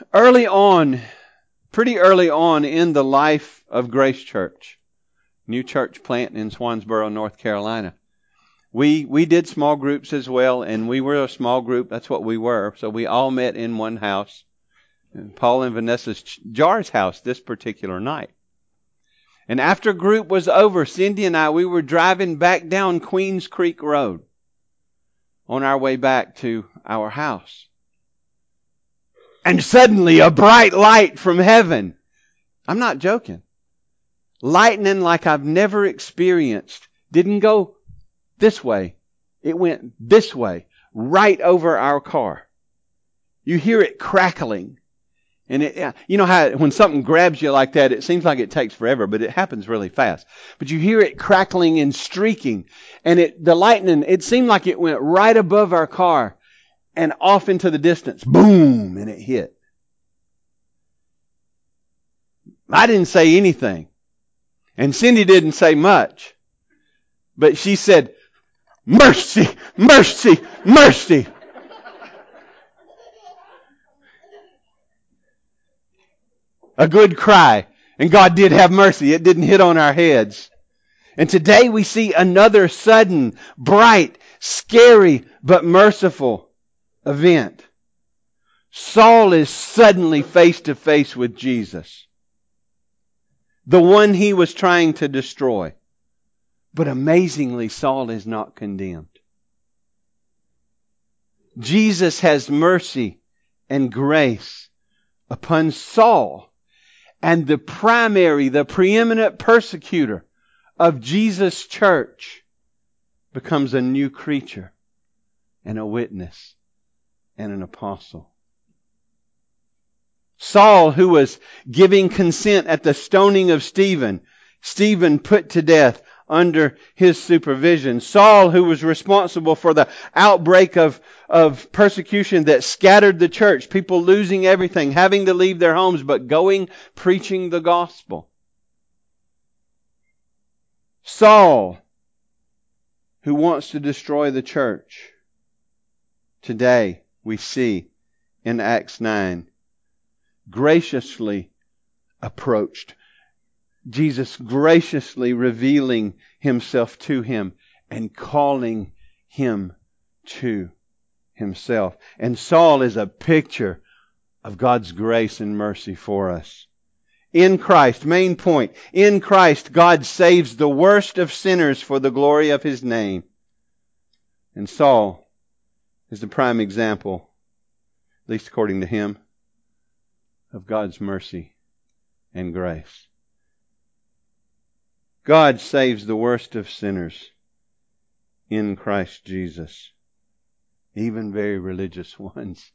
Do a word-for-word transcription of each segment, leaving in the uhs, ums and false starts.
Early on, pretty early on in the life of Grace Church, new church plant in Swansboro, North Carolina, we we did small groups as well, and we were a small group. That's what we were. So we all met in one house, Paul and Vanessa's Jar's house this particular night. And after group was over, Cindy and I, we were driving back down Queens Creek Road on our way back to our house. And suddenly a bright light from heaven. I'm not joking. Lightning like I've never experienced. Didn't go this way. It went this way, right over our car. You hear it crackling. And it, you know how when something grabs you like that, it seems like it takes forever, but it happens really fast. But you hear it crackling and streaking. And it, the lightning, it seemed like it went right above our car and off into the distance. Boom! And it hit. I didn't say anything. And Cindy didn't say much. But she said, "Mercy! Mercy! Mercy!" A good cry. And God did have mercy. It didn't hit on our heads. And today we see another sudden, bright, scary, but merciful event. Saul is suddenly face to face with Jesus, the one he was trying to destroy. But amazingly, Saul is not condemned. Jesus has mercy and grace upon Saul. And the primary, the preeminent persecutor of Jesus' church becomes a new creature and a witness and an apostle. Saul, who was giving consent at the stoning of Stephen, Stephen put to death under his supervision. Saul, who was responsible for the outbreak of, of persecution that scattered the church, people losing everything, having to leave their homes, but going preaching the gospel. Saul, who wants to destroy the church. Today, we see in Acts nine, graciously approached. Jesus graciously revealing himself to him and calling him to himself. And Saul is a picture of God's grace and mercy for us. In Christ, main point, in Christ, God saves the worst of sinners for the glory of His name. And Saul is the prime example, at least according to him, of God's mercy and grace. God saves the worst of sinners in Christ Jesus, even very religious ones.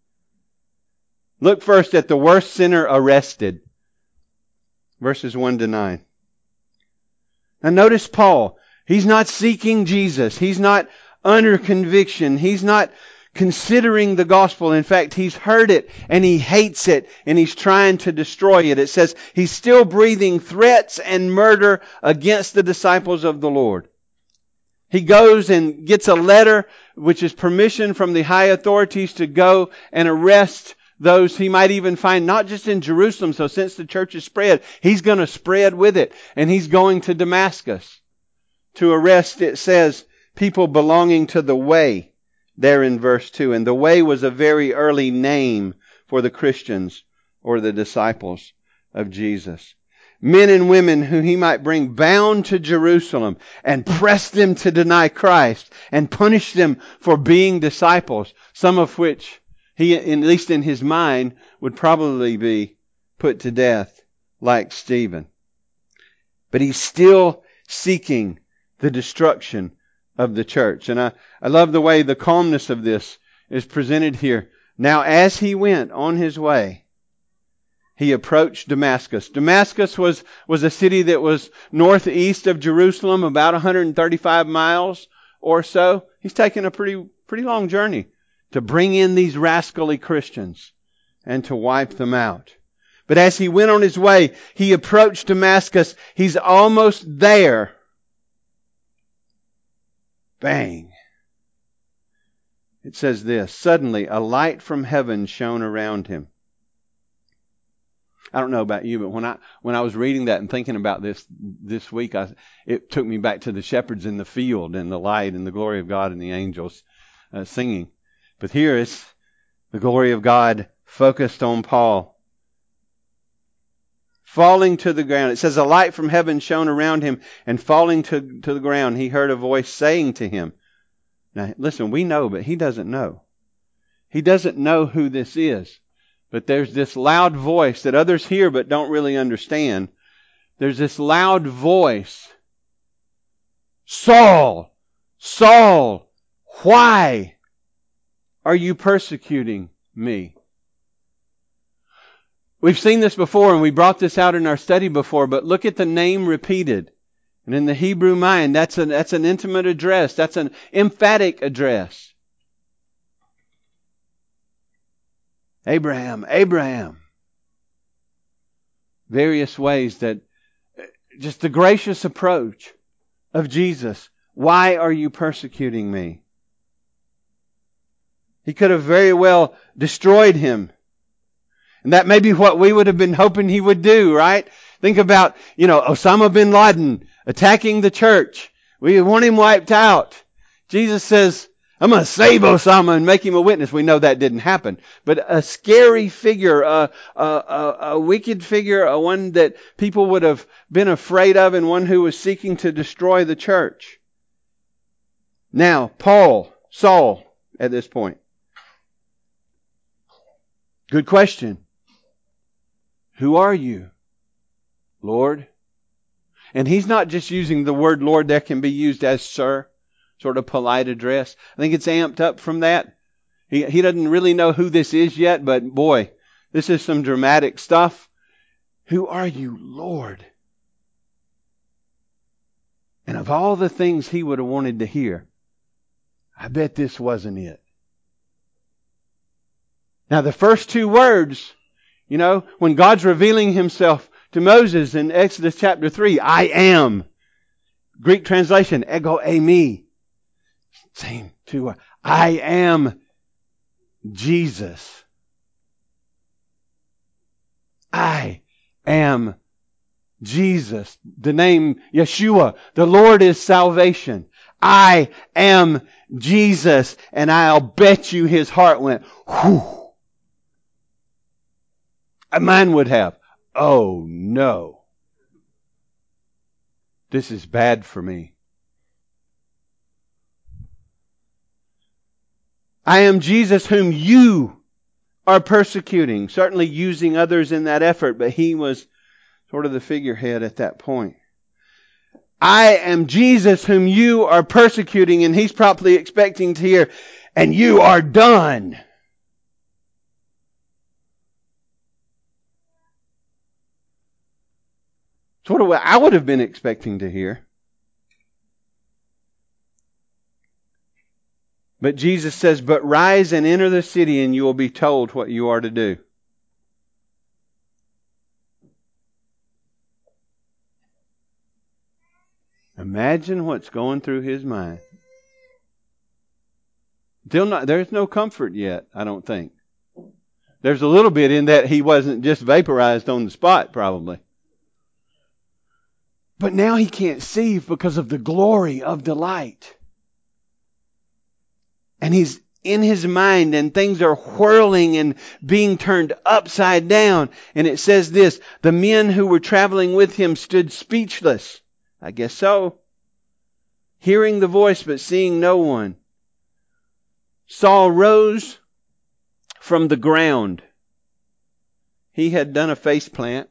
Look first at the worst sinner arrested, verses one to nine. Now notice Paul. He's not seeking Jesus. He's not under conviction. He's not considering the gospel. In fact, he's heard it and he hates it and he's trying to destroy it. It says he's still breathing threats and murder against the disciples of the Lord. He goes and gets a letter, which is permission from the high authorities to go and arrest those he might even find not just in Jerusalem. So since the church is spread, he's going to spread with it. And he's going to Damascus to arrest, it says, people belonging to the Way. There in verse two. And the Way was a very early name for the Christians or the disciples of Jesus. Men and women who he might bring bound to Jerusalem and press them to deny Christ and punish them for being disciples. Some of which he, at least in his mind, would probably be put to death like Stephen. But he's still seeking the destruction of the church. And I, I love the way the calmness of this is presented here. Now, as he went on his way, he approached Damascus. Damascus was, was a city that was northeast of Jerusalem, about one hundred thirty-five miles or so. He's taken a pretty, pretty long journey to bring in these rascally Christians and to wipe them out. But as he went on his way, he approached Damascus. He's almost there. Bang. It says this, suddenly a light from heaven shone around him. I don't know about you, but when I when I was reading that and thinking about this this week, I, it took me back to the shepherds in the field and the light and the glory of God and the angels uh, singing. But here is the glory of God focused on Paul. Falling to the ground. It says a light from heaven shone around him, and falling to, to the ground, he heard a voice saying to him. Now, listen, we know, but he doesn't know. He doesn't know who this is. But there's this loud voice that others hear but don't really understand. There's this loud voice. Saul, Saul, why are you persecuting me? We've seen this before and we brought this out in our study before, but look at the name repeated. And in the Hebrew mind, that's an, that's an intimate address. That's an emphatic address. Abraham, Abraham. Various ways that, just the gracious approach of Jesus. Why are you persecuting me? He could have very well destroyed him. And that may be what we would have been hoping he would do, right? Think about, you know, Osama bin Laden attacking the church. We want him wiped out. Jesus says, I'm going to save Osama and make him a witness. We know that didn't happen. But a scary figure, a, a, a, a wicked figure, a one that people would have been afraid of, and one who was seeking to destroy the church. Now, Paul, Saul, at this point. Good question. Who are you, Lord? And he's not just using the word Lord that can be used as sir, sort of polite address. I think it's amped up from that. He, he doesn't really know who this is yet, but boy, this is some dramatic stuff. Who are you, Lord? And of all the things he would have wanted to hear, I bet this wasn't it. Now the first two words, you know, when God's revealing himself to Moses in Exodus chapter three, I am. Greek translation, ego eimi. Same two words. I am Jesus. I am Jesus. The name Yeshua, the Lord is salvation. I am Jesus. And I'll bet you his heart went, whew. Mine would have. Oh no. This is bad for me. I am Jesus whom you are persecuting. Certainly using others in that effort, but he was sort of the figurehead at that point. I am Jesus whom you are persecuting, and he's probably expecting to hear, and you are done. Sort of what I would have been expecting to hear. But Jesus says, but rise and enter the city and you will be told what you are to do. Imagine what's going through his mind. Still not, there's no comfort yet, I don't think. There's a little bit in that he wasn't just vaporized on the spot, probably. But now he can't see because of the glory of the light. And he's in his mind and things are whirling and being turned upside down. And it says this, the men who were traveling with him stood speechless. I guess so. Hearing the voice but seeing no one. Saul rose from the ground. He had done a face plant.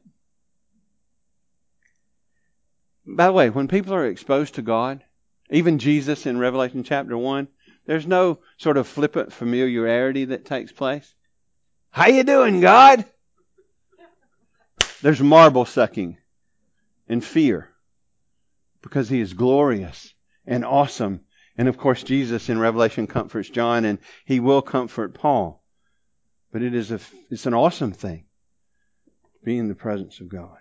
By the way, when people are exposed to God, even Jesus in Revelation chapter one, there's no sort of flippant familiarity that takes place. How you doing, God? There's marble sucking and fear because he is glorious and awesome. And of course, Jesus in Revelation comforts John and he will comfort Paul. But it is a, it's an awesome thing to be in the presence of God.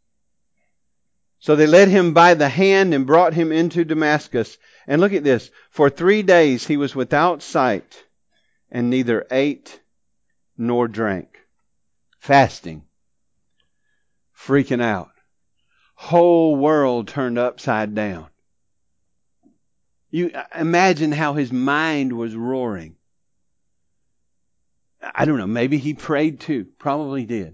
So they led him by the hand and brought him into Damascus. And look at this. For three days he was without sight and neither ate nor drank. Fasting. freaking out. Whole world turned upside down. You imagine how his mind was roaring. I don't know, maybe he prayed too. Probably did.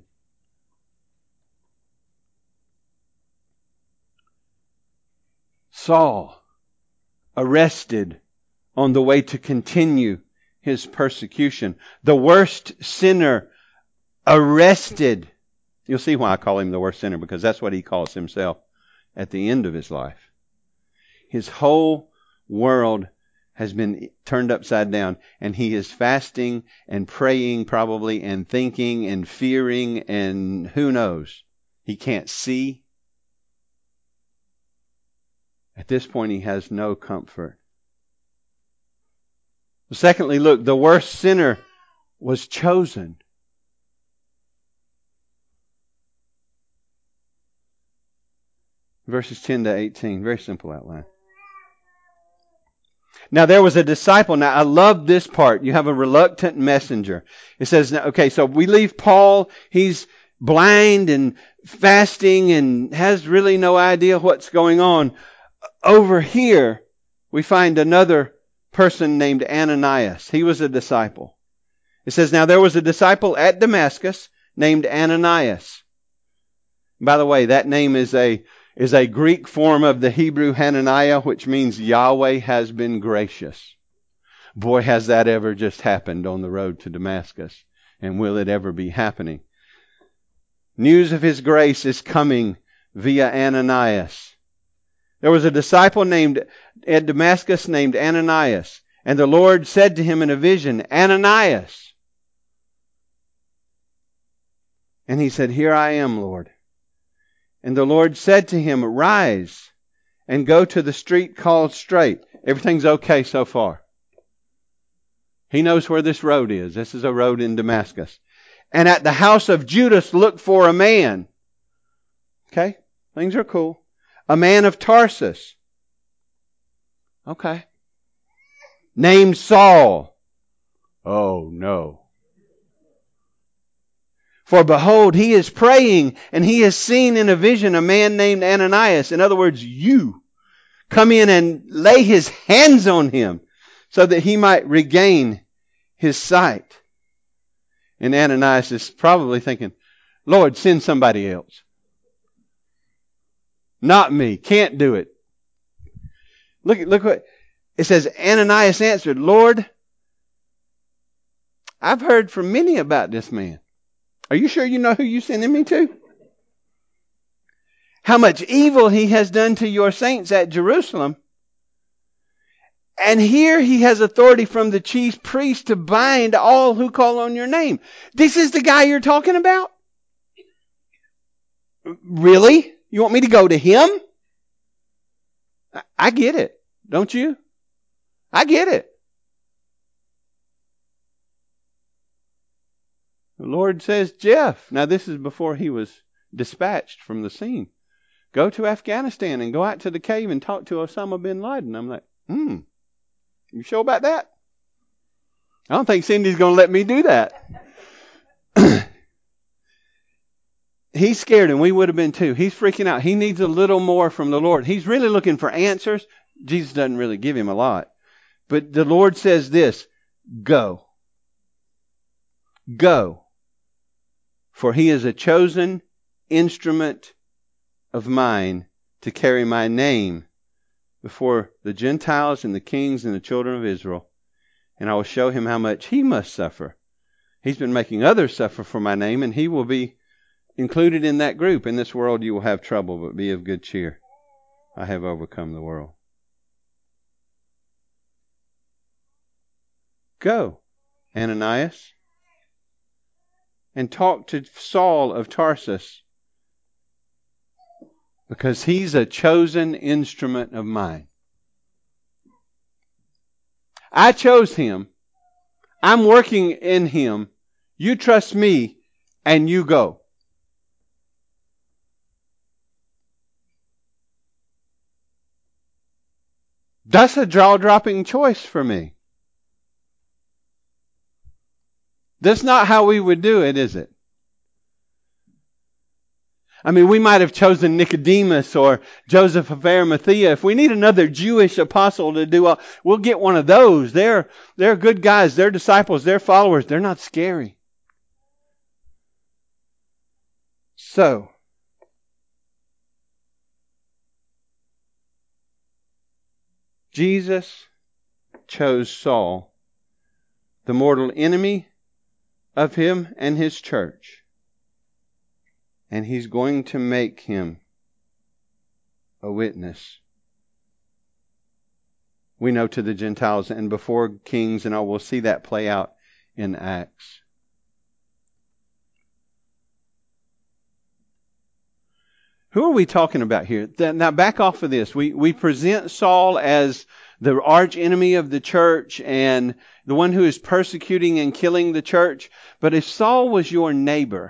Saul, arrested on the way to continue his persecution. The worst sinner, arrested. You'll see why I call him the worst sinner, because that's what he calls himself at the end of his life. His whole world has been turned upside down, and he is fasting and praying probably and thinking and fearing, and who knows. He can't see. At this point, he has no comfort. Secondly, look, the worst sinner was chosen. Verses ten to eighteen, very simple outline. Now there was a disciple. Now I love this part. You have a reluctant messenger. It says, okay, so we leave Paul. He's blind and fasting and has really no idea what's going on. Over here, we find another person named Ananias. He was a disciple. It says, now there was a disciple at Damascus named Ananias. By the way, that name is a is a Greek form of the Hebrew Hananiah, which means Yahweh has been gracious. Boy, has that ever just happened on the road to Damascus. And will it ever be happening? News of his grace is coming via Ananias. There was a disciple named at Damascus named Ananias. And the Lord said to him in a vision, Ananias. And he said, here I am, Lord. And the Lord said to him, rise and go to the street called Straight. Everything's okay so far. He knows where this road is. This is a road in Damascus. And at the house of Judas look for a man. Okay, things are cool. A man of Tarsus. Okay. Named Saul. Oh no. For behold, he is praying, and he has seen in a vision a man named Ananias. In other words, you come in and lay his hands on him so that he might regain his sight. And Ananias is probably thinking, Lord, send somebody else. Not me. Can't do it. Look, look what it says. Ananias answered, Lord, I've heard from many about this man. Are you sure you know who you're sending me to? How much evil he has done to your saints at Jerusalem. And here he has authority from the chief priest to bind all who call on your name. This is the guy you're talking about? Really? You want me to go to him? I get it. Don't you? I get it. The Lord says, Jeff, now this is before he was dispatched from the scene. Go to Afghanistan and go out to the cave and talk to Osama bin Laden. I'm like, hmm, you sure about that? I don't think Cindy's going to let me do that. He's scared, and we would have been too. He's freaking out. He needs a little more from the Lord. He's really looking for answers. Jesus doesn't really give him a lot. But the Lord says this, go. Go. For he is a chosen instrument of mine to carry my name before the Gentiles and the kings and the children of Israel. And I will show him how much he must suffer. He's been making others suffer for my name, and he will be included in that group. In this world you will have trouble, but be of good cheer. I have overcome the world. Go, Ananias, and talk to Saul of Tarsus, because he's a chosen instrument of mine. I chose him. I'm working in him. You trust me, and you go. That's a jaw-dropping choice for me. That's not how we would do it, is it? I mean, we might have chosen Nicodemus or Joseph of Arimathea. If we need another Jewish apostle to do all, we'll get one of those. They're, they're good guys. They're disciples. They're followers. They're not scary. So, Jesus chose Saul, the mortal enemy of him and his church, and he's going to make him a witness. We know to the Gentiles and before kings, and I will see that play out in Acts. Who are we talking about here? Now back off of this. We, we present Saul as the arch enemy of the church and the one who is persecuting and killing the church. But if Saul was your neighbor,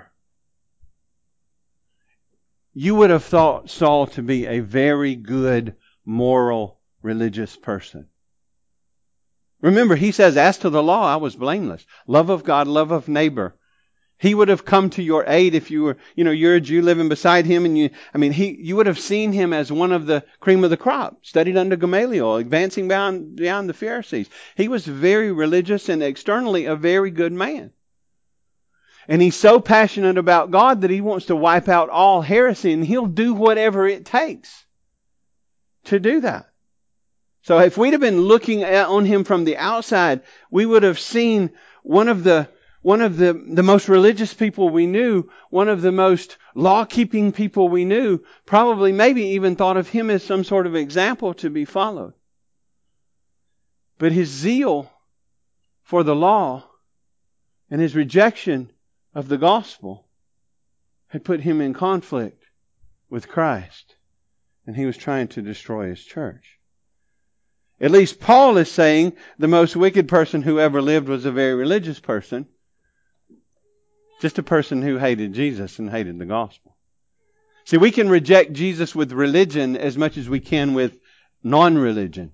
you would have thought Saul to be a very good, moral, religious person. Remember, he says, as to the law, I was blameless. Love of God, love of neighbor. He would have come to your aid if you were, you know, you're a Jew living beside him, and you, I mean, he, you would have seen him as one of the cream of the crop, studied under Gamaliel, advancing beyond, beyond the Pharisees. He was very religious and externally a very good man. And he's so passionate about God that he wants to wipe out all heresy, and he'll do whatever it takes to do that. So if we'd have been looking at, on him from the outside, we would have seen one of the one of the, the most religious people we knew, one of the most law-keeping people we knew, probably maybe even thought of him as some sort of example to be followed. But his zeal for the law and his rejection of the gospel had put him in conflict with Christ, and he was trying to destroy his church. At least Paul is saying the most wicked person who ever lived was a very religious person. Just a person who hated Jesus and hated the gospel. See, we can reject Jesus with religion as much as we can with non-religion.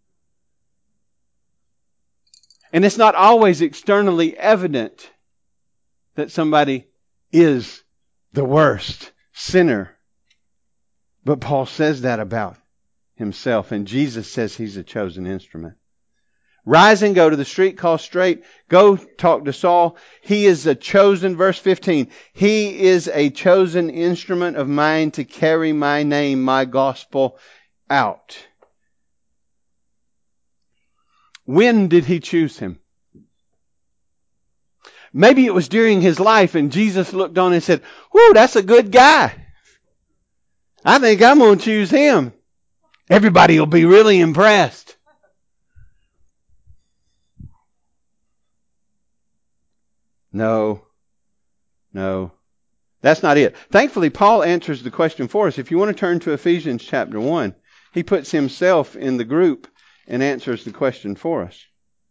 And it's not always externally evident that somebody is the worst sinner. But Paul says that about himself, and Jesus says he's a chosen instrument. Rise and go to the street called Straight. Go talk to Saul. He is a chosen, verse fifteen, he is a chosen instrument of mine to carry my name, my gospel out. When did he choose him? Maybe it was during his life and Jesus looked on and said, whoo, that's a good guy. I think I'm going to choose him. Everybody will be really impressed. No, no, that's not it. Thankfully, Paul answers the question for us. If you want to turn to Ephesians chapter one, he puts himself in the group and answers the question for us.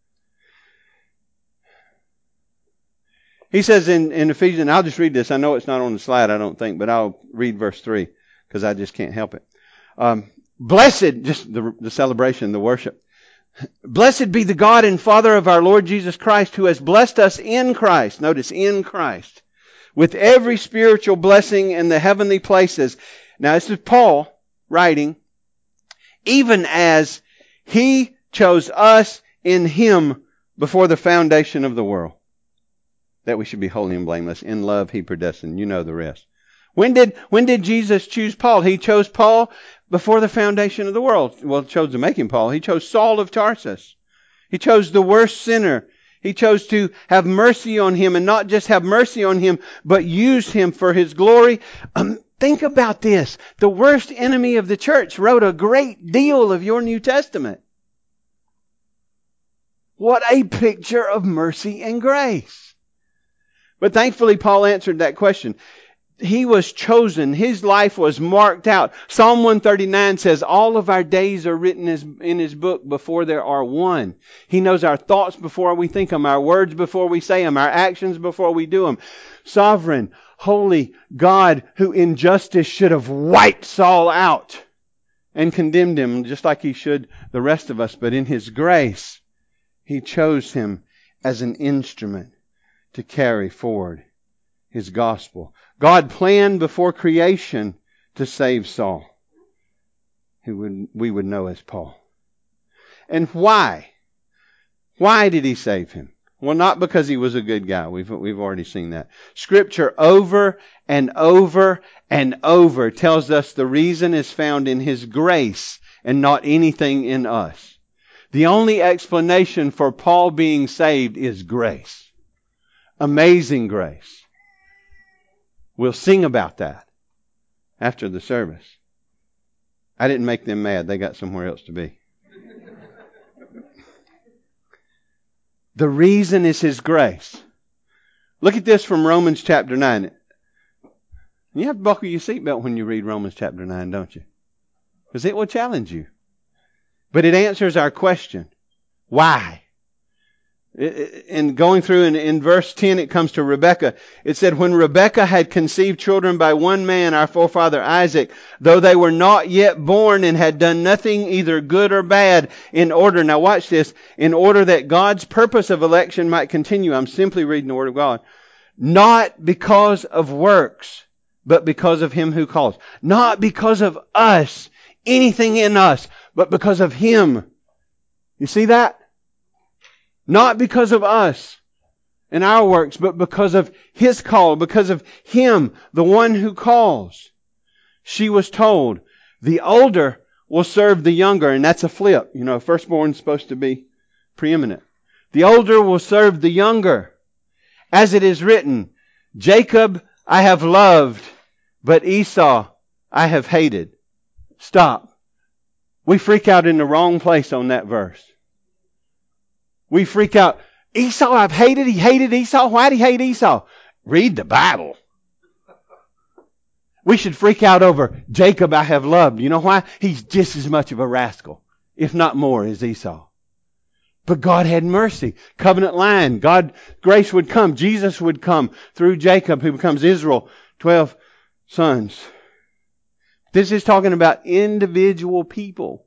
He says in, in Ephesians, I'll just read this. I know it's not on the slide, I don't think, but I'll read verse three because I just can't help it. Um, blessed, just the, the celebration, the worship. Blessed be the God and Father of our Lord Jesus Christ, who has blessed us in Christ. Notice, in Christ. With every spiritual blessing in the heavenly places. Now, this is Paul writing. Even as he chose us in him before the foundation of the world, that we should be holy and blameless. In love he predestined. You know the rest. When did, when did Jesus choose Paul? He chose Paul before the foundation of the world. Well, he chose to make him Paul. He chose Saul of Tarsus. He chose the worst sinner. He chose to have mercy on him, and not just have mercy on him, but use him for his glory. Um, think about this. The worst enemy of the church wrote a great deal of your New Testament. What a picture of mercy and grace. But thankfully, Paul answered that question. He was chosen. His life was marked out. Psalm one thirty-nine says, all of our days are written in his book before there are one. He knows our thoughts before we think them, our words before we say them, our actions before we do them. Sovereign, holy God, who in justice should have wiped Saul out and condemned him just like he should the rest of us. But in his grace, he chose him as an instrument to carry forward His gospel. God planned before creation to save Saul, who would, we would know as Paul. And why? Why did He save him? Well, not because he was a good guy. We've, we've already seen that. Scripture over and over and over tells us the reason is found in His grace and not anything in us. The only explanation for Paul being saved is grace. Amazing grace. We'll sing about that after the service. I didn't make them mad. They got somewhere else to be. The reason is His grace. Look at this from Romans chapter nine. You have to buckle your seatbelt when you read Romans chapter nine, don't you? Because it will challenge you. But it answers our question. Why? And going through in, in verse ten, it comes to Rebekah. It said, when Rebekah had conceived children by one man, our forefather Isaac, though they were not yet born and had done nothing either good or bad, in order, now watch this, in order that God's purpose of election might continue. I'm simply reading the Word of God. Not because of works, but because of Him who calls. Not because of us, anything in us, but because of Him. You see that? Not because of us and our works, but because of His call, because of Him, the one who calls. She was told, the older will serve the younger, and that's a flip. You know, firstborn's supposed to be preeminent. The older will serve the younger. As it is written, Jacob I have loved, but Esau I have hated. Stop. We freak out in the wrong place on that verse. We freak out. Esau I've hated. He hated Esau. Why did he hate Esau? Read the Bible. We should freak out over Jacob I have loved. You know why? He's just as much of a rascal, if not more, as Esau. But God had mercy. Covenant line. God, grace would come. Jesus would come through Jacob, who becomes Israel. Twelve sons. This is talking about individual people.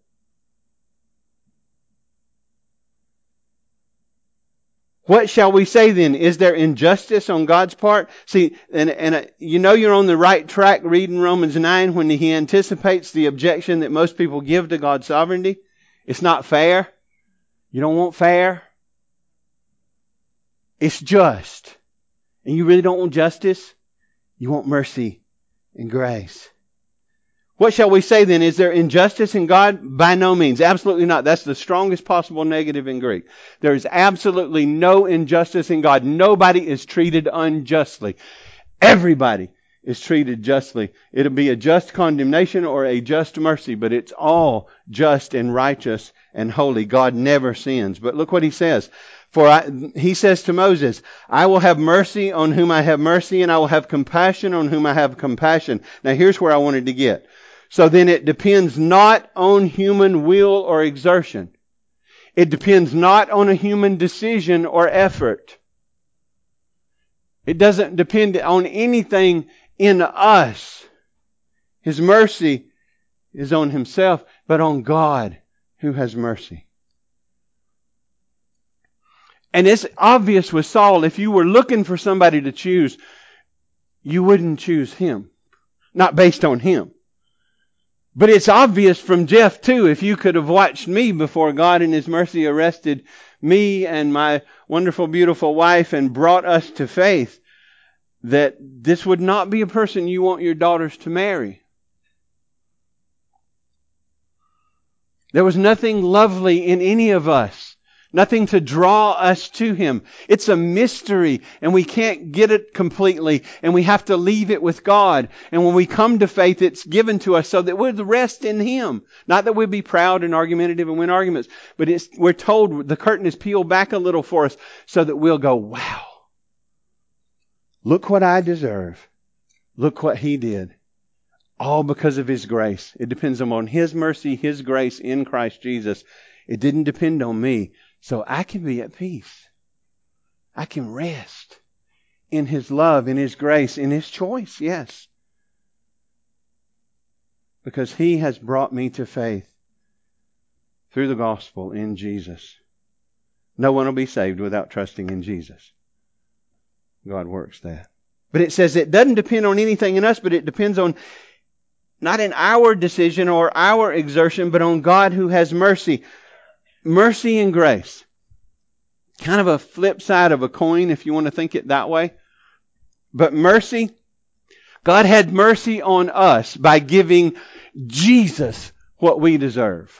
What shall we say then? Is there injustice on God's part? See, and, and uh, you know you're on the right track reading Romans nine when He anticipates the objection that most people give to God's sovereignty. It's not fair. You don't want fair. It's just. And you really don't want justice. You want mercy and grace. What shall we say then? Is there injustice in God? By no means. Absolutely not. That's the strongest possible negative in Greek. There is absolutely no injustice in God. Nobody is treated unjustly. Everybody is treated justly. It'll be a just condemnation or a just mercy, but it's all just and righteous and holy. God never sins. But look what He says. For I, He says to Moses, I will have mercy on whom I have mercy, and I will have compassion on whom I have compassion. Now here's where I wanted to get. So then it depends not on human will or exertion. It depends not on a human decision or effort. It doesn't depend on anything in us. His mercy is on Himself, but on God who has mercy. And it's obvious with Saul, if you were looking for somebody to choose, you wouldn't choose him. Not based on him. But it's obvious from Jeff too, if you could have watched me before God in His mercy arrested me and my wonderful, beautiful wife and brought us to faith, that this would not be a person you want your daughters to marry. There was nothing lovely in any of us. Nothing to draw us to Him. It's a mystery and we can't get it completely and we have to leave it with God. And when we come to faith, it's given to us so that we'll rest in Him. Not that we'll be proud and argumentative and win arguments, but it's, we're told the curtain is peeled back a little for us so that we'll go, wow, look what I deserve. Look what He did. All because of His grace. It depends upon His mercy, His grace in Christ Jesus. It didn't depend on me. So I can be at peace. I can rest in His love, in His grace, in His choice, yes. Because He has brought me to faith through the gospel in Jesus. No one will be saved without trusting in Jesus. God works that. But it says it doesn't depend on anything in us, but it depends on not in our decision or our exertion, but on God who has mercy. Mercy and grace. Kind of a flip side of a coin, if you want to think it that way. But mercy, God had mercy on us by giving Jesus what we deserve.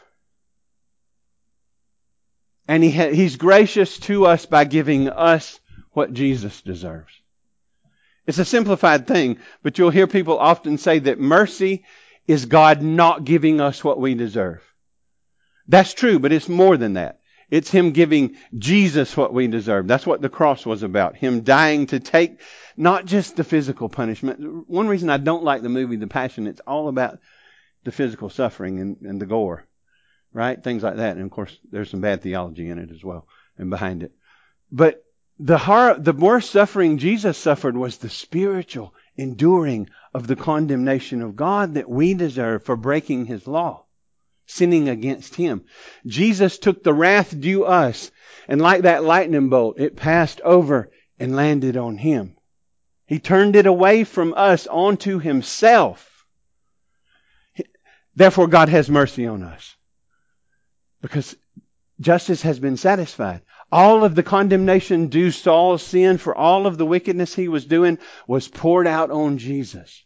And he ha- He's gracious to us by giving us what Jesus deserves. It's a simplified thing, but you'll hear people often say that mercy is God not giving us what we deserve. That's true, but it's more than that. It's Him giving Jesus what we deserve. That's what the cross was about. Him dying to take not just the physical punishment. One reason I don't like the movie The Passion, it's all about the physical suffering and, and the gore, right? Things like that. And of course, there's some bad theology in it as well and behind it. But the horror, the worst suffering Jesus suffered was the spiritual enduring of the condemnation of God that we deserve for breaking His law, sinning against Him. Jesus took the wrath due us, and like that lightning bolt, it passed over and landed on Him. He turned it away from us onto Himself. Therefore, God has mercy on us, because justice has been satisfied. All of the condemnation due Saul's sin for all of the wickedness he was doing was poured out on Jesus.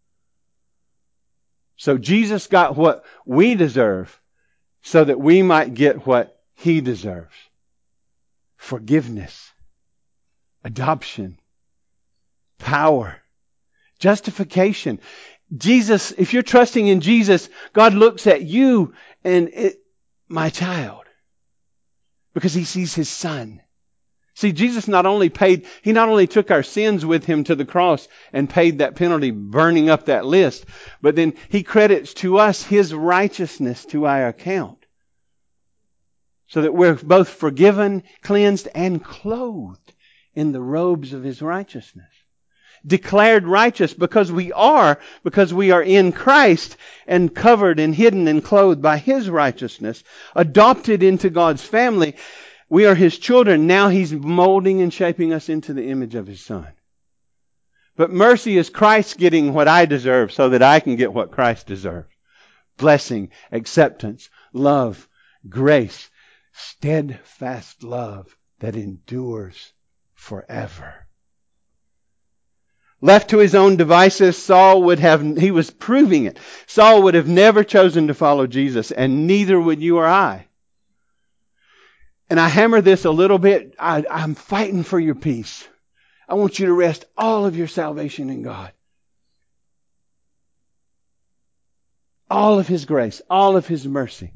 So Jesus got what we deserve so that we might get what He deserves. Forgiveness, adoption, power, justification. Jesus, if you're trusting in Jesus, God looks at you and it, my child, because He sees His Son. See, Jesus not only paid, He not only took our sins with Him to the cross and paid that penalty, burning up that list, but then He credits to us His righteousness to our account. So that we're both forgiven, cleansed, and clothed in the robes of His righteousness. Declared righteous because we are, because we are in Christ and covered and hidden and clothed by His righteousness. Adopted into God's family. We are His children. Now He's molding and shaping us into the image of His Son. But mercy is Christ getting what I deserve so that I can get what Christ deserves. Blessing, acceptance, love, grace, steadfast love that endures forever. Left to his own devices, Saul would have, he was proving it. Saul would have never chosen to follow Jesus, and neither would you or I. And I hammer this a little bit. I, I'm fighting for your peace. I want you to rest all of your salvation in God. All of His grace, all of His mercy.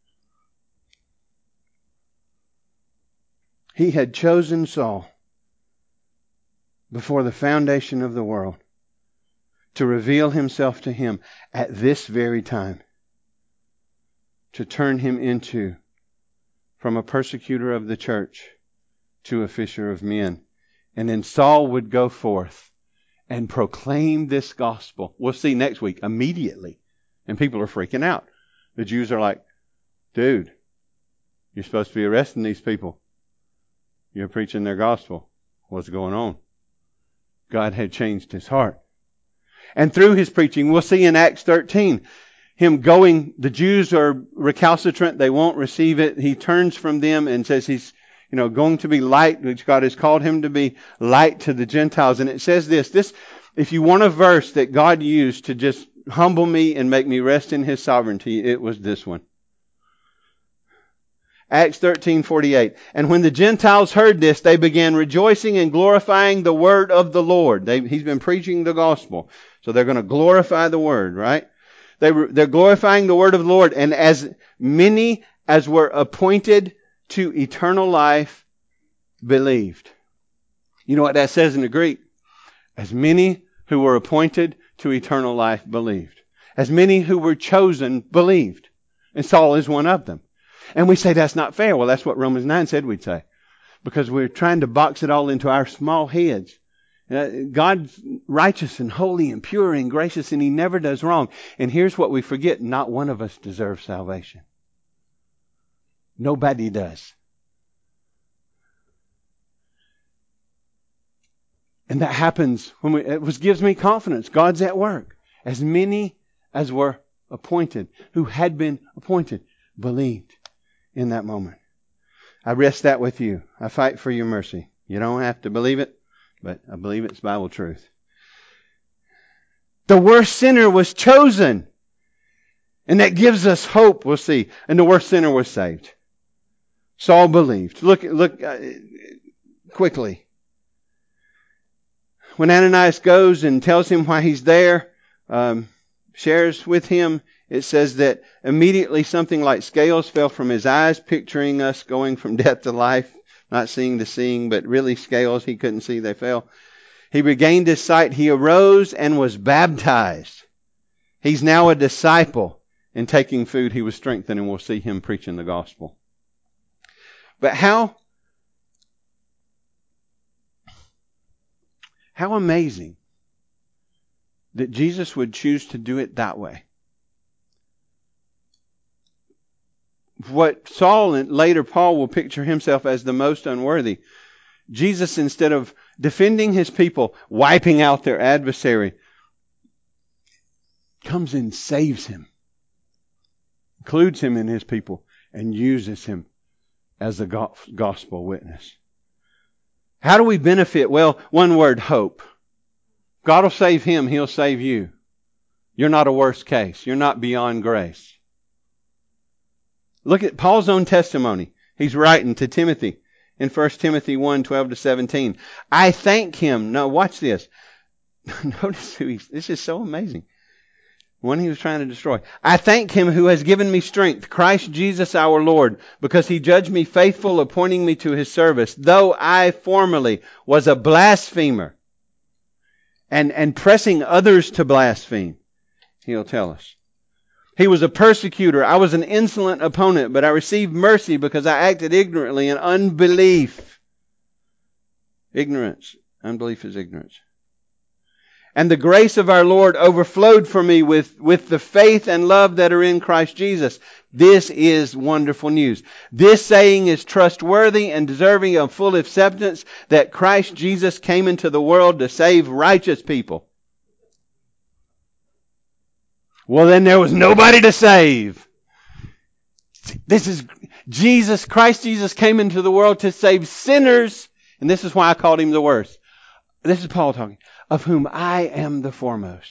He had chosen Saul before the foundation of the world to reveal Himself to him at this very time, to turn him into, from a persecutor of the church to a fisher of men. And then Saul would go forth and proclaim this gospel. We'll see next week, immediately. And people are freaking out. The Jews are like, dude, you're supposed to be arresting these people. You're preaching their gospel. What's going on? God had changed his heart. And through his preaching, we'll see in Acts thirteen, him going, the Jews are recalcitrant, they won't receive it. He turns from them and says he's, you know, going to be light, which God has called him to be light to the Gentiles. And it says this, this, if you want a verse that God used to just humble me and make me rest in His sovereignty, it was this one. Acts thirteen forty-eight. And when the Gentiles heard this, they began rejoicing and glorifying the word of the Lord. They, he's been preaching the gospel. So they're going to glorify the word, right? They were, they're glorifying the word of the Lord. And as many as were appointed to eternal life believed. You know what that says in the Greek? As many who were appointed to eternal life believed. As many who were chosen believed. And Saul is one of them. And we say that's not fair. Well, that's what Romans nine said we'd say. Because we're trying to box it all into our small heads. Uh, God's righteous and holy and pure and gracious, and He never does wrong. And here's what we forget. Not one of us deserves salvation. Nobody does. And that happens when we, it was, gives me confidence. God's at work. As many as were appointed, who had been appointed, believed in that moment. I rest that with you. I fight for your mercy. You don't have to believe it, but I believe it's Bible truth. The worst sinner was chosen. And that gives us hope, we'll see. And the worst sinner was saved. Saul believed. Look, look uh, quickly. When Ananias goes and tells him why he's there, um, shares with him, it says that immediately something like scales fell from his eyes, picturing us going from death to life, not seeing to seeing, but really scales he couldn't see, they fell. He regained his sight. He arose and was baptized. He's now a disciple. In taking food, he was strengthened, and we'll see him preaching the gospel. But how, how amazing that Jesus would choose to do it that way. What Saul and later Paul will picture himself as the most unworthy. Jesus, instead of defending his people, wiping out their adversary, comes and saves him, includes him in his people, and uses him as a gospel witness. How do we benefit? Well, one word, hope. God will save him, he'll save you. You're not a worse case. You're not beyond grace. Look at Paul's own testimony. He's writing to Timothy in First Timothy one, twelve to seventeen. I thank him. No, watch this. Notice who he's, this is so amazing. One he was trying to destroy. I thank him who has given me strength, Christ Jesus our Lord, because he judged me faithful, appointing me to his service, though I formerly was a blasphemer and, and pressing others to blaspheme. He'll tell us. He was a persecutor. I was an insolent opponent, but I received mercy because I acted ignorantly in unbelief. Ignorance. Unbelief is ignorance. And the grace of our Lord overflowed for me with, with the faith and love that are in Christ Jesus. This is wonderful news. This saying is trustworthy and deserving of full acceptance, that Christ Jesus came into the world to save righteous people. Well, then there was nobody to save. This is Jesus, Christ Jesus came into the world to save sinners. And this is why I called him the worst. This is Paul talking. Of whom I am the foremost.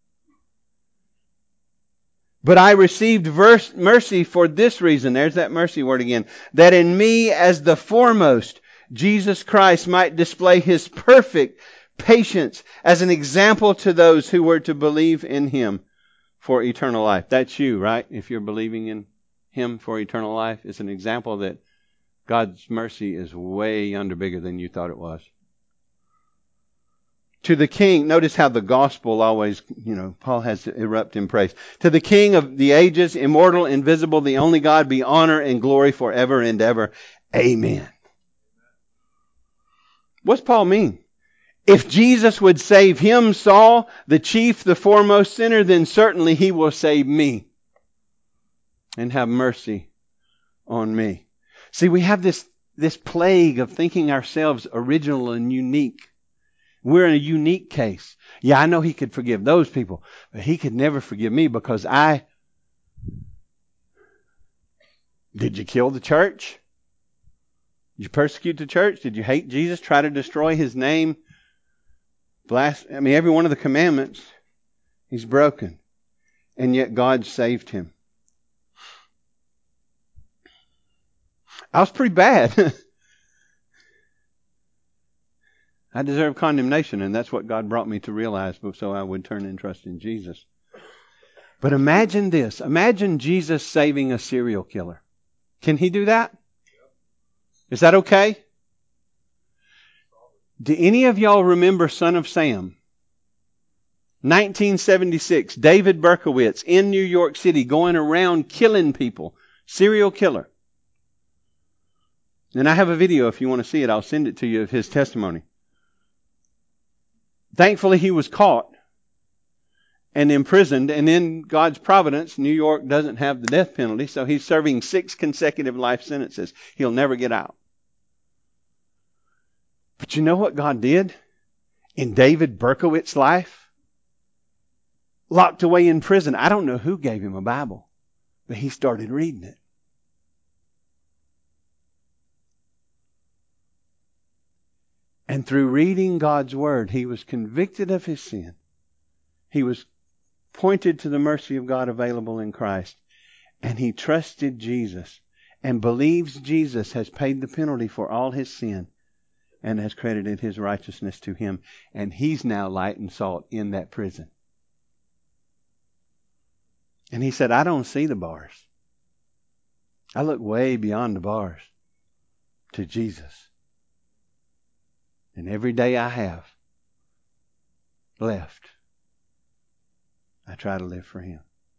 But I received verse, mercy for this reason. There's that mercy word again. That in me as the foremost, Jesus Christ might display his perfect patience as an example to those who were to believe in him for eternal life. That's you, right? If you're believing in him for eternal life, it's an example that God's mercy is way under bigger than you thought it was. To the King, notice how the gospel always, you know, Paul has to erupt in praise. To the King of the ages, immortal, invisible, the only God, be honor and glory forever and ever. Amen. What's Paul mean? If Jesus would save him, Saul, the chief, the foremost sinner, then certainly he will save me and have mercy on me. See, we have this, this plague of thinking ourselves original and unique. We're in a unique case. Yeah, I know he could forgive those people, but he could never forgive me because I... Did you kill the church? Did you persecute the church? Did you hate Jesus? Try to destroy his name? Blast... I mean, every one of the commandments he's broken. And yet God saved him. I was pretty bad. I deserve condemnation, and that's what God brought me to realize, so I would turn and trust in Jesus. But imagine this. Imagine Jesus saving a serial killer. Can he do that? Is that okay? Do any of y'all remember Son of Sam? nineteen seventy-six, David Berkowitz in New York City going around killing people. Serial killer. And I have a video, if you want to see it, I'll send it to you, of his testimony. Thankfully, he was caught and imprisoned. And in God's providence, New York doesn't have the death penalty. So he's serving six consecutive life sentences. He'll never get out. But you know what God did? In David Berkowitz's life, locked away in prison. I don't know who gave him a Bible, but he started reading it. And through reading God's Word, he was convicted of his sin. He was pointed to the mercy of God available in Christ. And he trusted Jesus and believes Jesus has paid the penalty for all his sin and has credited his righteousness to him. And he's now light and salt in that prison. And he said, I don't see the bars. I look way beyond the bars to Jesus. And every day I have left, I try to live for Him.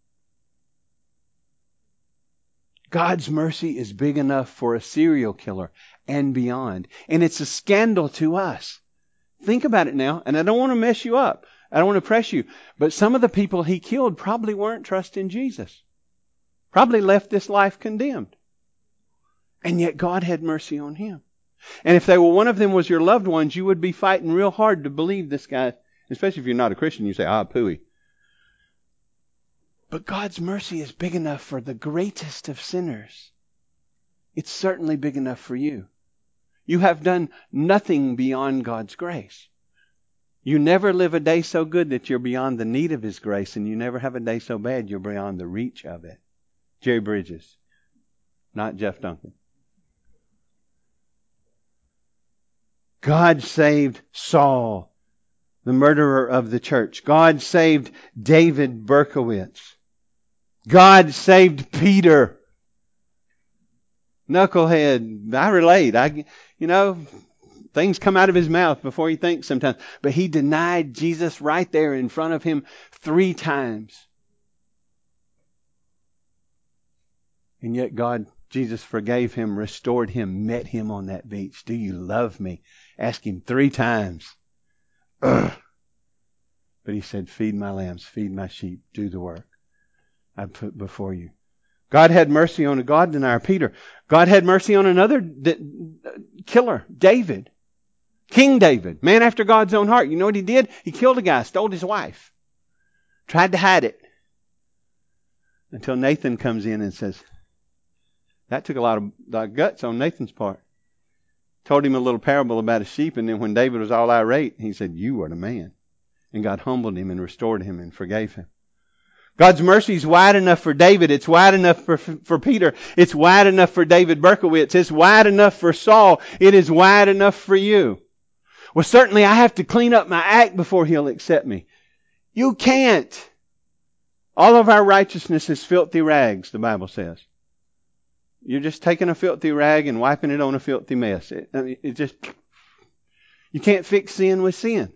God's mercy is big enough for a serial killer and beyond. And it's a scandal to us. Think about it now. And I don't want to mess you up. I don't want to press you. But some of the people he killed probably weren't trusting Jesus. Probably left this life condemned. And yet God had mercy on him. And if they were, one of them was your loved ones, you would be fighting real hard to believe this guy. Especially if you're not a Christian, you say, ah, pooey. But God's mercy is big enough for the greatest of sinners. It's certainly big enough for you. You have done nothing beyond God's grace. You never live a day so good that you're beyond the need of His grace, and you never have a day so bad you're beyond the reach of it. Jerry Bridges, not Jeff Duncan. God saved Saul, the murderer of the church. God saved David Berkowitz. God saved Peter. Knucklehead. I relate. I, you know, things come out of his mouth before he thinks sometimes. But he denied Jesus right there in front of him three times. And yet God, Jesus forgave him, restored him, met him on that beach. Do you love me? Ask him three times. Ugh. But he said, feed my lambs, feed my sheep, do the work I put before you. God had mercy on a God denier, Peter. God had mercy on another killer, David. King David, man after God's own heart. You know what he did? He killed a guy, stole his wife. Tried to hide it. Until Nathan comes in and says, that took a lot of, lot of guts on Nathan's part. Told him a little parable about a sheep, and then when David was all irate, he said, you are the man. And God humbled him and restored him and forgave him. God's mercy is wide enough for David. It's wide enough for, for Peter. It's wide enough for David Berkowitz. It's wide enough for Saul. It is wide enough for you. Well, certainly I have to clean up my act before He'll accept me. You can't. All of our righteousness is filthy rags, the Bible says. You're just taking a filthy rag and wiping it on a filthy mess. It, I mean, it just, you can't fix sin with sin.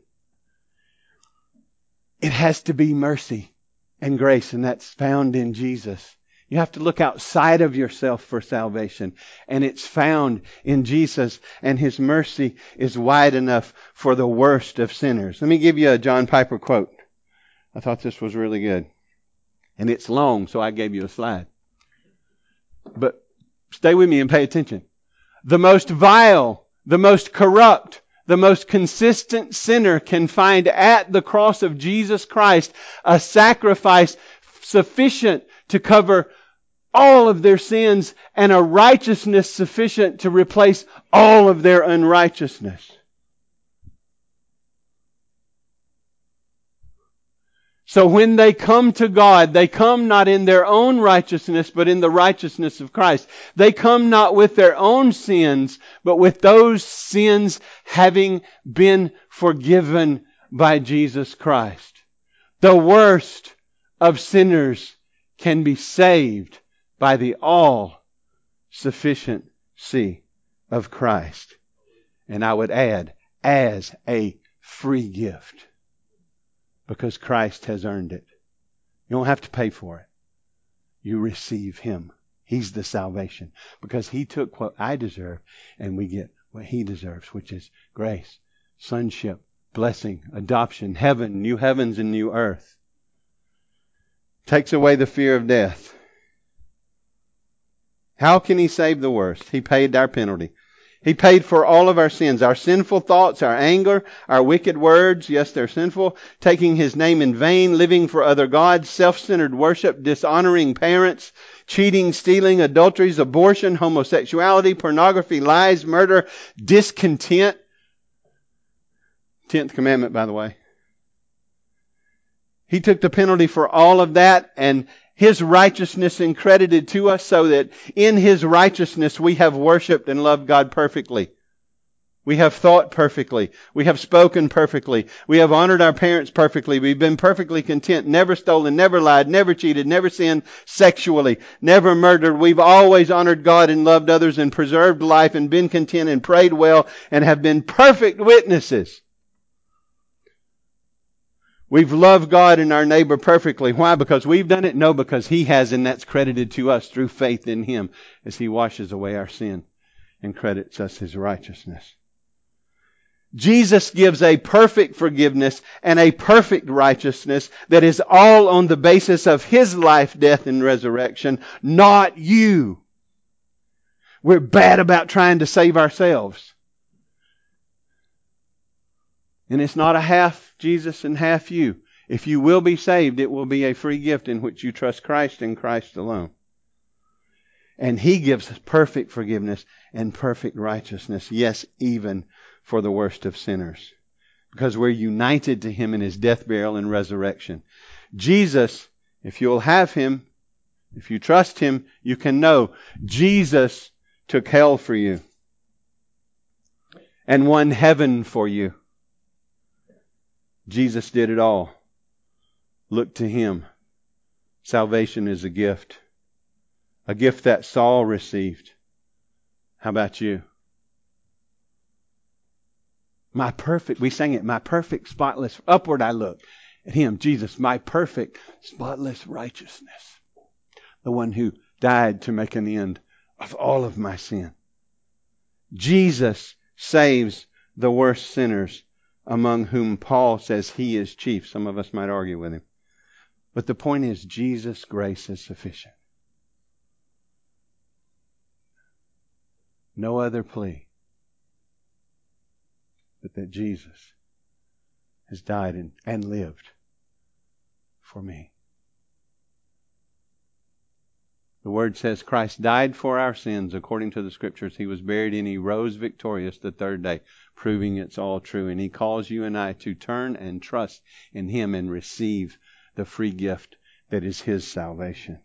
It has to be mercy and grace, and that's found in Jesus. You have to look outside of yourself for salvation, and it's found in Jesus, and His mercy is wide enough for the worst of sinners. Let me give you a John Piper quote. I thought this was really good. And it's long, so I gave you a slide. But stay with me and pay attention. The most vile, the most corrupt, the most consistent sinner can find at the cross of Jesus Christ a sacrifice sufficient to cover all of their sins and a righteousness sufficient to replace all of their unrighteousness. So when they come to God, they come not in their own righteousness, but in the righteousness of Christ. They come not with their own sins, but with those sins having been forgiven by Jesus Christ. The worst of sinners can be saved by the all-sufficiency of Christ. And I would add, as a free gift. Because Christ has earned it. You don't have to pay for it. You receive Him. He's the salvation. Because He took what I deserve and we get what He deserves, which is grace, sonship, blessing, adoption, heaven, new heavens and new earth. Takes away the fear of death. How can He save the worst? He paid our penalty. He paid for all of our sins, our sinful thoughts, our anger, our wicked words. Yes, they're sinful. Taking His name in vain, living for other gods, self-centered worship, dishonoring parents, cheating, stealing, adulteries, abortion, homosexuality, pornography, lies, murder, discontent. Tenth commandment, by the way. He took the penalty for all of that, and His righteousness credited to us, so that in His righteousness we have worshiped and loved God perfectly. We have thought perfectly. We have spoken perfectly. We have honored our parents perfectly. We've been perfectly content, never stolen, never lied, never cheated, never sinned sexually, never murdered. We've always honored God and loved others and preserved life and been content and prayed well and have been perfect witnesses. We've loved God and our neighbor perfectly. Why? Because we've done it? No, because He has, and that's credited to us through faith in Him as He washes away our sin and credits us His righteousness. Jesus gives a perfect forgiveness and a perfect righteousness that is all on the basis of His life, death, and resurrection, not you. We're bad about trying to save ourselves. And it's not a half Jesus and half you. If you will be saved, it will be a free gift in which you trust Christ and Christ alone. And He gives us perfect forgiveness and perfect righteousness. Yes, even for the worst of sinners. Because we're united to Him in His death, burial, and resurrection. Jesus, if you'll have Him, if you trust Him, you can know Jesus took hell for you and won heaven for you. Jesus did it all. Look to Him. Salvation is a gift. A gift that Saul received. How about you? My perfect, we sang it, my perfect, spotless, upward I look at Him, Jesus, my perfect, spotless righteousness. The one who died to make an end of all of my sin. Jesus saves the worst sinners, among whom Paul says He is chief. Some of us might argue with him. But the point is, Jesus' grace is sufficient. No other plea but that Jesus has died and, and lived for me. The Word says Christ died for our sins according to the Scriptures. He was buried and He rose victorious the third day, proving it's all true. And He calls you and I to turn and trust in Him and receive the free gift that is His salvation.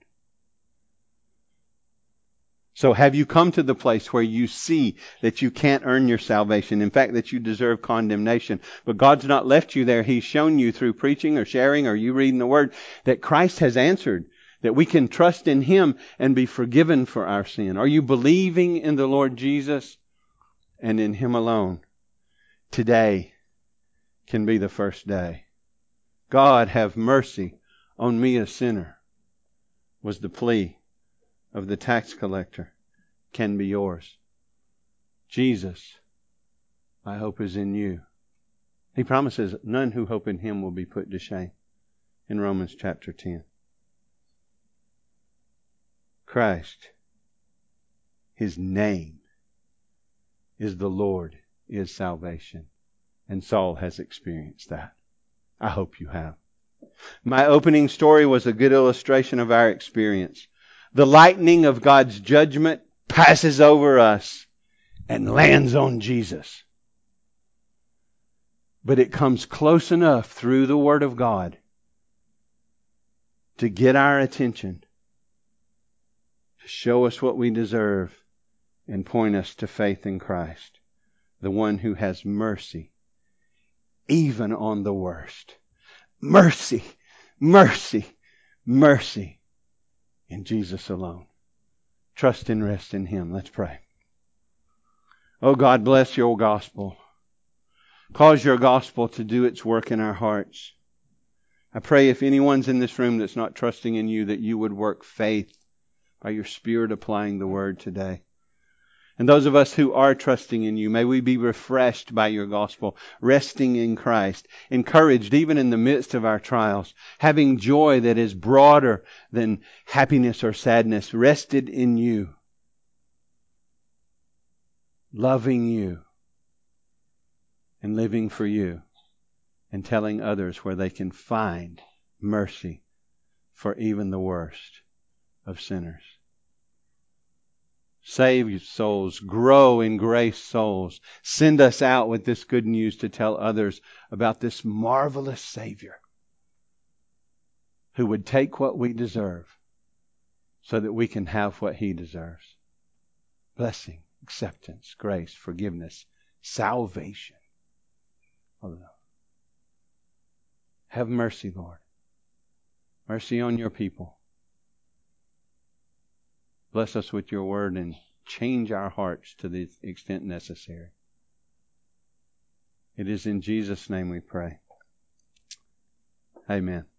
So have you come to the place where you see that you can't earn your salvation? In fact, that you deserve condemnation. But God's not left you there. He's shown you through preaching or sharing or you reading the Word that Christ has answered. That we can trust in Him and be forgiven for our sin. Are you believing in the Lord Jesus and in Him alone? Today can be the first day. God, have mercy on me, a sinner, was the plea of the tax collector. Can be yours. Jesus, my hope is in you. He promises none who hope in Him will be put to shame in Romans chapter ten. Christ, His name is the Lord, is salvation. And Saul has experienced that. I hope you have. My opening story was a good illustration of our experience. The lightning of God's judgment passes over us and lands on Jesus. But it comes close enough through the Word of God to get our attention, to show us what we deserve, and point us to faith in Christ, the one who has mercy, even on the worst. Mercy, mercy, mercy in Jesus alone. Trust and rest in Him. Let's pray. Oh God, bless Your gospel. Cause Your gospel to do its work in our hearts. I pray if anyone's in this room that's not trusting in You, that You would work faith by Your Spirit applying the Word today. And those of us who are trusting in You, may we be refreshed by Your gospel, resting in Christ, encouraged even in the midst of our trials, having joy that is broader than happiness or sadness, rested in You. loving you and living for you and telling others where they can find mercy for even the worst of sinners. Save souls, grow in grace souls. Send us out with this good news to tell others about this marvelous Savior who would take what we deserve so that we can have what He deserves. Blessing, acceptance, grace, forgiveness, salvation. Have mercy, Lord. Mercy on your people. Bless us with your word and change our hearts to the extent necessary. It is in Jesus' name we pray. Amen.